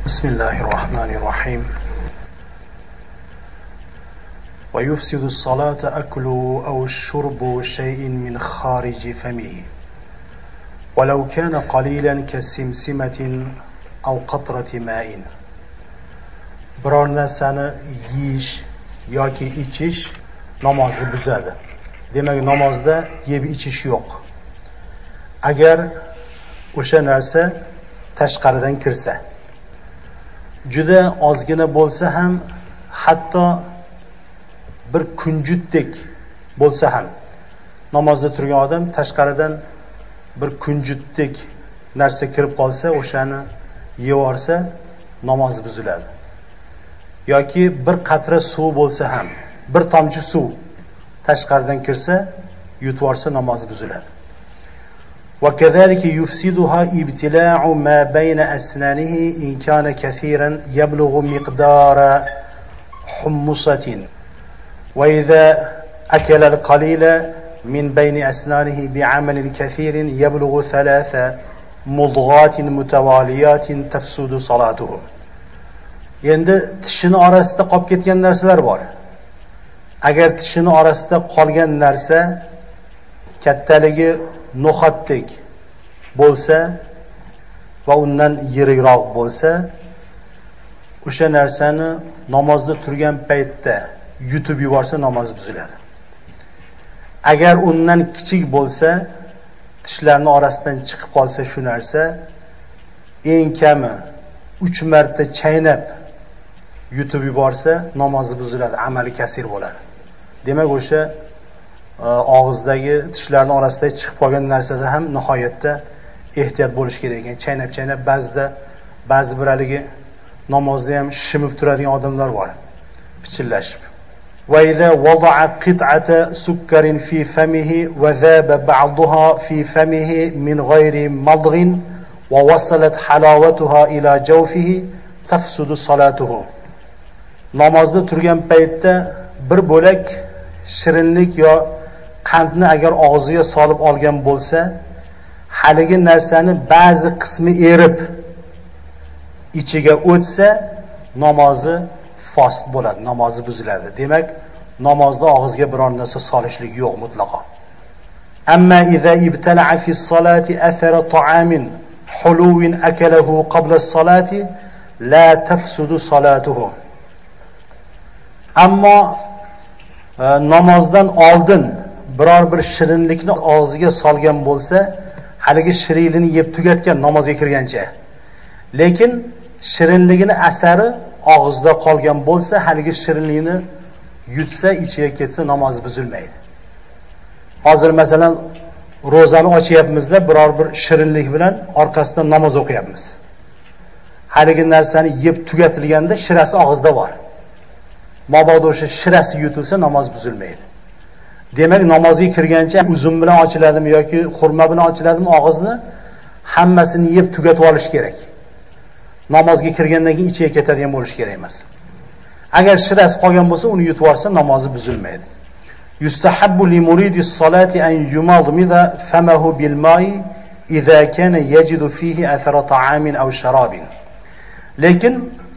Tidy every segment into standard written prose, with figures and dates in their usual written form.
بسم الله الرحمن الرحيم ويفسد الصلاة أكل أو الشرب شيء من خارج فمه ولو كان قليلا كسمسمة أو قطرة ماء. biror narsani yeyish yoki ichish namozni buzadi. Demak, namozda yeb ichish yo'q. Agar o'sha narsa tashqaridan kirsa, juda ozgina bo'lsa ham, hatto bir kunjutdek bo'lsa ham, namozda turgan odam tashqaridan bir kunjutdek narsa kirib qolsa, o'shani yeyorsa, namoz buziladi. yoki bir qatra suv bo'lsa ham, bir tomchi suv tashqaridan kirsa, yutvorsa namoz buziladi. وكذلك يفسدها ابتلاع ما بين أسنانه إن كان كثيرا يبلغ مقدار حمصة، وإذا أكل القليل من بين أسنانه بعمل كثير يبلغ 3 مضغات متواليات تفسد صلاته. Endi tishini orasida qolib ketgan narsalar bor. Agar tishini orasida qolgan narsa kattaligi no'xatdek bo'lsa va undan yirikroq bo'lsa, o'sha narsani namozda turgan paytda yutib yuborsa namoz buziladi. Agar undan kichik bo'lsa, tishlarning orasidan chiqib qolsa shu narsa, eng kami 3 marta chaynab yutib yuborsa namozi buziladi, amali kasir bo'ladi. Demak, o'sha og'izdagi tishlarning orasida chiqib qolgan narsada ham nihoyatda ehtiyot bo'lish kerak ekan. Chaynab ba'zi bir haligi namozda ham shimib turadigan odamlar bor, pichillashib. Va idza wada'a qit'ata sukkarin fi famihi wa dhaba ba'daha fi famihi min ghairi madghin wa wasalat halawatuha ila jawfihi tafsudu salatuhu. Namozda turgan paytda bir bo'lak shirinlik yo qandni agar og'ziga solib olgan bo'lsa, haligi narsani ba'zi qismi erib ichiga o'tsa, namozi fosid bo'ladi, namozi buziladi. Demak, namozda og'izga biror narsa solishlik yo'q mutlaqo. Amma idza ibtala'a fi as-salati athara ta'amin huluwin akalahu qabla as-salati la tafsudu salatuhu. Ammo namozdan oldin biror bir shirinlikni og'ziga solgan bo'lsa, haligi shirinlikni yeb tugatgan namozga kirgancha. Lekin shirinligini asari og'izda qolgan bo'lsa, haligi shirinlikni yutsa, ichiga ketsa namoz buzilmaydi. Hozir masalan ro'zani ochyapmizda, biror bir shirinlik bilan orqasidan namoz o'qiyapmiz. Haligi narsani yeb tugatilganda shirasi og'izda bor. Mabodo o'sha shirasi yutilsa namoz buzilmaydi. Demak, namozga kirgancha uzum bilan ochiladimi yoki xurma bilan ochiladimi og'izni, hammasini yeb tugatib olish kerak. Namozga kirgandan keyin ichiga ketadigan bo'lish kerak emas. Agar shirasi qolgan bo'lsa, uni yutib olsa namozi buzilmaydi. Yustahabbu li muridis salati an yumadmida famahu bil ma'i idza kana yajidu fihi athara ta'amin aw sharabin. Lekin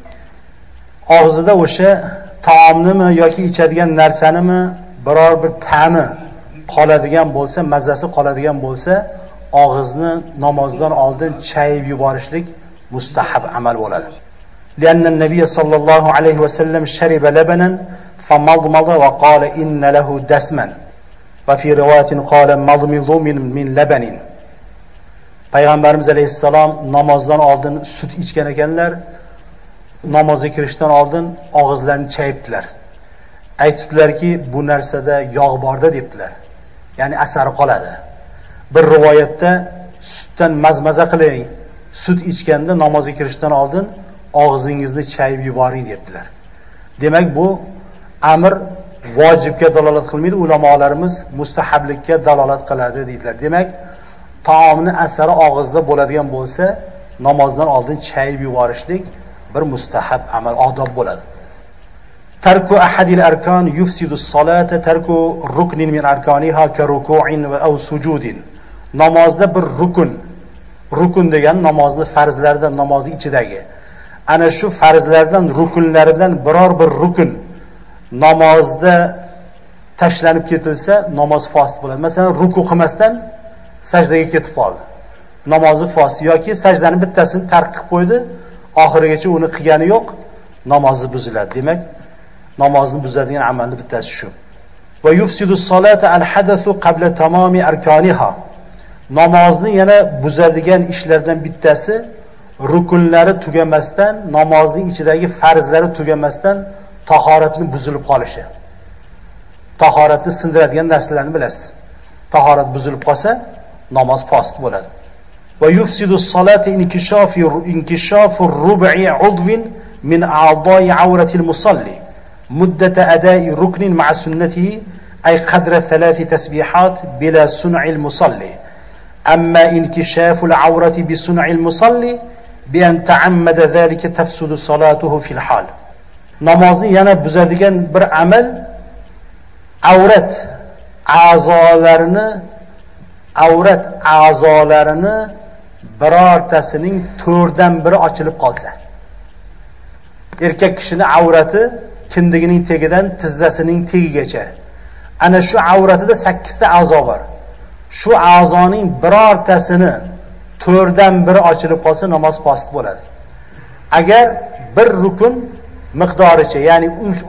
og'zida o'sha taomnimi yoki ichadigan narsanimi biror bir ta'mi qoladigan bo'lsa, mazasi qoladigan bo'lsa, og'izni namozdan oldin chayib yuborishlik mustahab amal bo'ladi. Lianna an-nabiy sallallohu alayhi va sallam shariba labanan famadmada va qala inna lahu dasman. Va fi riwayatin qala madmidu min labanin. Payg'ambarimiz alayhissalom namozdan oldin sut ichgan ekanlar. Namozga kirishdan oldin og'izlarini chayibdilar. Aytibdilarki, bu narsada yog' borda debdilar. Ya'ni asari qoladi. Bir rivoyatda sutdan mazmaza qiling, sut ichganda namozga kirishdan oldin og'zingizni chayib yuboring debdilar. Demak, bu amr vojibga dalolat qilmaydi, ulamolarimiz mustahablikka dalolat qiladi deydilar. Demak, taomni asari og'izda bo'ladigan bo'lsa, namozdan oldin chayib yuborishlik bir mustahab amal, odob bo'ladi. Tarku ahadil arkan yufsidu as-salata tarku ruknin min arkaniha ka ruku'in va aw sujudin. Namozda bir rukun degan namozning farzlaridan, namozning ichidagi ana shu farzlardan, rukunlaridan biror bir rukun namozda tashlanib ketilsa, namoz fosil bo'ladi. Masalan, ruku qilmasdan sajdaga ketib qoldi. Namozi fosil yoki sajdani bittasini tark qilib qo'ydi, oxirigacha uni qilgani yo'q, namozi buziladi. Demak, namozni buzadigan amalning bittasi shu. Va yufsidu solata al-hadathu qabla tamomi arkaniha. Namozni yana buzadigan ishlardan bittasi rukunlari tugamasdan, namozning ichidagi farzlari tugamasdan tahoratni buzilib qolishi. Tahoratni sindiradigan narsalarni bilasiz. Tahorat buzilib qolsa, namoz fosil bo'ladi. Va yufsidu solata inkishafu rub'i udwin min a'dha'i awrati al-musalli muddata ada'i ruknin ma'a sunnatihi ay qadra 3 tasbihat bila sun'i al-musalli. Amma inkishafu al-awrati bi sun'i al-musalli bi an ta'ammada zalika tafsudu salatuhu fil hal. Namozni yana buzadigan bir amal avrat a'zolarini birortasining 4dan biri ochilib qolsa. Erkak kishining avrati kindigining tegidan tizzasining tegigacha. Ana shu avratida 8 ta a'zo bor. Shu a'zoning birortasini 4dan biri ochilib qolsa, namoz fosil bo'ladi. Agar bir rukun miqdoricha, ya'ni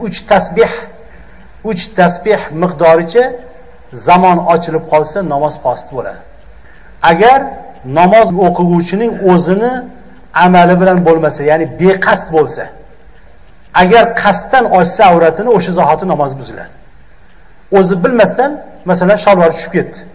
3 tasbih miqdoricha zamon ochilib qolsa, namoz fosil bo'ladi. Agar namoz o'quvchining o'zini amali bilan bo'lmasa, ya'ni beqasd bo'lsa, agar qasddan ochsa avratini, o'sha zahoti namoz buziladi. O'zi bilmasdan, masalan, shalvar tushib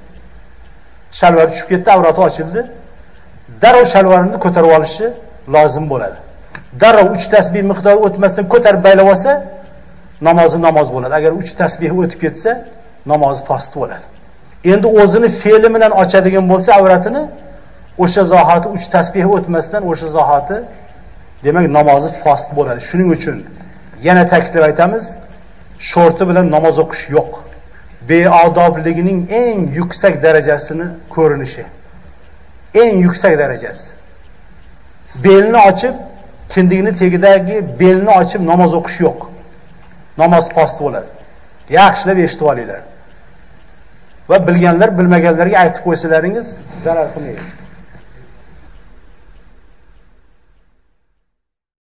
ketdi, avrati ochildi. Darrov shalvarini ko'tarib olishi lozim bo'ladi. Darrov 3 tasbih miqdori o'tmasdan ko'tarib baylab olsa, namoz bo'ladi. Agar 3 tasbih o'tib ketsa, namoz fosil bo'ladi. Endi o'zini fe'li bilan ochadigan bo'lsa avratini, o'sha zahoti 3 tasbih o'tmasdan o'sha zahoti, demak, namozi fosil bo'ladi. Shuning uchun yana ta'kidlab aytamiz, shorti bilan namoz o'qish yo'q. Beodobligining eng yuksak darajasini ko'rinishi. Eng yuksak darajasi. Belni ochib, kindigini tegidagi belni ochib namoz o'qish yo'q. Namoz fosil bo'ladi. Yaxshilab eshitib olinglar. Va bilganlar bilmaganlarga aytib qo'ysalaringiz zarar qilmaydi.